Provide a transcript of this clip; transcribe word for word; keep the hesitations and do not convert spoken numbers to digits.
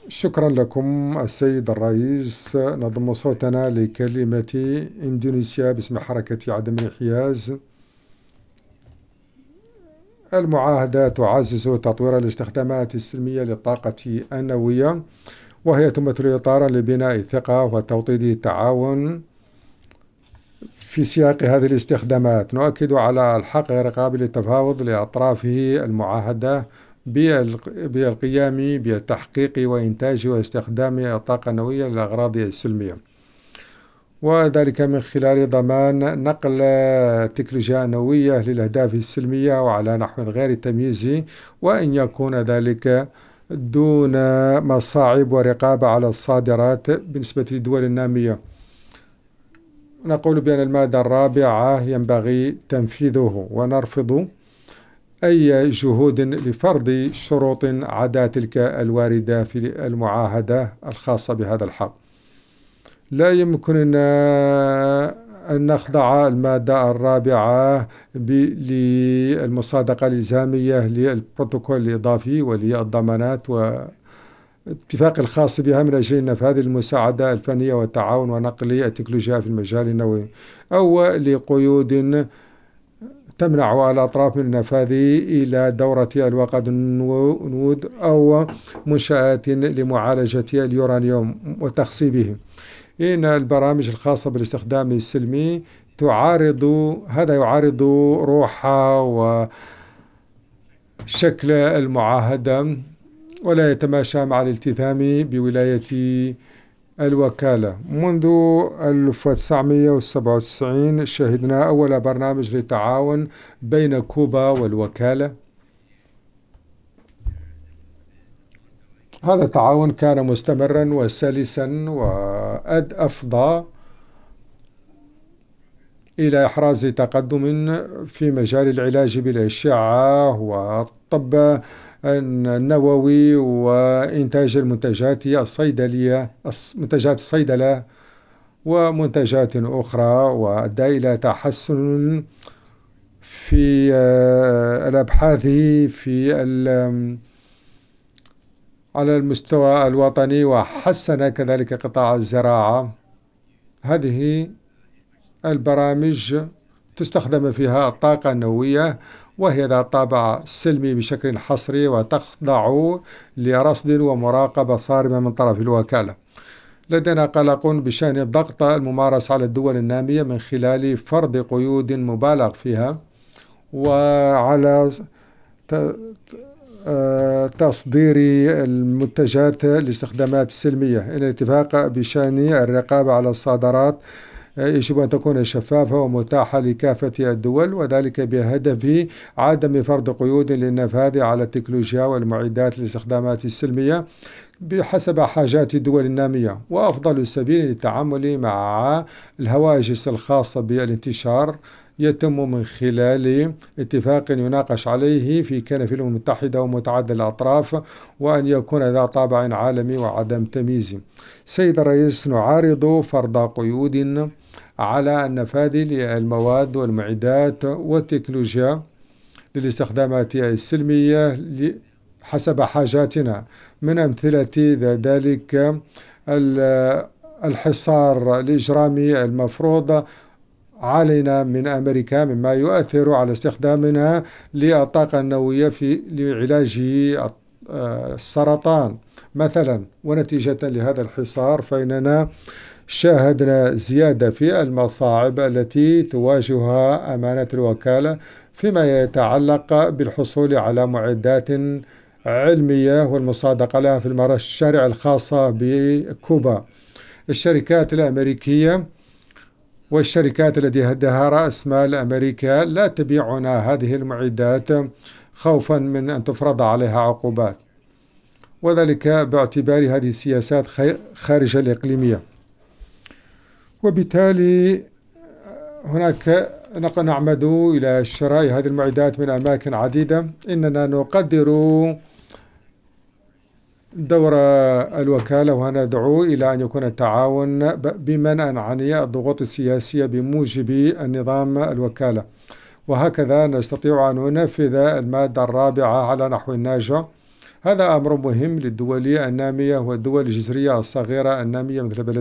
شكرا لكم السيد الرئيس. نضم صوتنا لكلمة إندونيسيا باسم حركة عدم الانحياز. المعاهدة تعزز تطوير الاستخدامات السلمية للطاقة النووية، وهي تمثل إطارا لبناء الثقة وتوطيد التعاون في سياق هذه الاستخدامات. نؤكد على الحق غير قابل للتفاوض لأطرافه المعاهدة بالقيام بالتحقيق وإنتاج واستخدام الطاقة النووية للأغراض السلمية، وذلك من خلال ضمان نقل التكنولوجيا النووية للأهداف السلمية وعلى نحو غير تمييزي، وأن يكون ذلك دون مصاعب ورقابة على الصادرات بالنسبة للدول النامية. نقول بأن المادة الرابعة ينبغي تنفيذه، ونرفض أي جهود لفرض شروط عدا تلك الواردة في المعاهدة الخاصة بهذا الحق. لا يمكننا أن نخضع المادة الرابعة للمصادقة الإلزامية للبروتوكول الإضافي وللضمانات والاتفاق الخاص بها من أجل نفاذ المساعدة الفنية والتعاون ونقل التكنولوجيا في المجال النووي، أو لقيود تمنع الأطراف من النفاذ إلى دورة الوقود النود أو منشآت لمعالجة اليورانيوم وتخصيبه. إن البرامج الخاصة بالاستخدام السلمي تعارض هذا يعارض روح وشكل المعاهدة، ولا يتماشى مع الالتزام بولاية الوكالة. منذ ألف وتسعمئة وسبعة وتسعين شهدنا أول برنامج للتعاون بين كوبا والوكالة. هذا التعاون كان مستمرا وسلسا وأد أفضى إلى إحراز تقدم في مجال العلاج بالأشعة والطب النووي وإنتاج المنتجات الصيدلية منتجات الصيدلة ومنتجات أخرى، وأدى إلى تحسن في الأبحاث في على المستوى الوطني، وحسن كذلك قطاع الزراعة. هذه البرامج تستخدم فيها الطاقة النووية، وهي ذات طابع سلمي بشكل حصري، وتخضع لرصد ومراقبة صارمة من طرف الوكالة. لدينا قلق بشأن الضغط الممارس على الدول النامية من خلال فرض قيود مبالغ فيها وعلى تصدير المنتجات لاستخدامات سلمية. إن الاتفاق بشأن الرقابة على الصادرات يجب أن تكون شفافة ومتاحة لكافة الدول، وذلك بهدف عدم فرض قيود للنفاذ على التكنولوجيا والمعدات للاستخدامات السلمية بحسب حاجات الدول النامية. وأفضل سبيل للتعامل مع الهواجس الخاصة بالانتشار يتم من خلال اتفاق يناقش عليه في كنف الأمم المتحدة ومتعدد الأطراف، وأن يكون ذا طابع عالمي وعدم تمييز. سيد الرئيس، نعارض فرض قيود على النفاذ للمواد والمعدات والتكنولوجيا للاستخدامات السلمية حسب حاجاتنا. من أمثلة ذلك الحصار الإجرامي المفروض علينا من أمريكا، مما يؤثر على استخدامنا للطاقة النووية في لعلاج السرطان مثلا. ونتيجة لهذا الحصار فإننا شاهدنا زيادة في المصاعب التي تواجهها أمانة الوكالة فيما يتعلق بالحصول على معدات علمية والمصادقة لها في المشاريع الخاصة بكوبا. الشركات الأمريكية والشركات التي لديها رأس مال أمريكا لا تبيعنا هذه المعدات خوفا من أن تفرض عليها عقوبات، وذلك باعتبار هذه السياسات خارج الإقليمية. وبالتالي هناك نعمد إلى شراء هذه المعدات من أماكن عديدة. إننا نقدر دور الوكالة، وندعو إلى أن يكون التعاون بمنع عن الضغوط السياسية بموجب النظام الوكالة، وهكذا نستطيع أن ننفذ المادة الرابعة على نحو الناجع. هذا أمر مهم للدول النامية والدول الجزرية الصغيرة النامية مثل بلد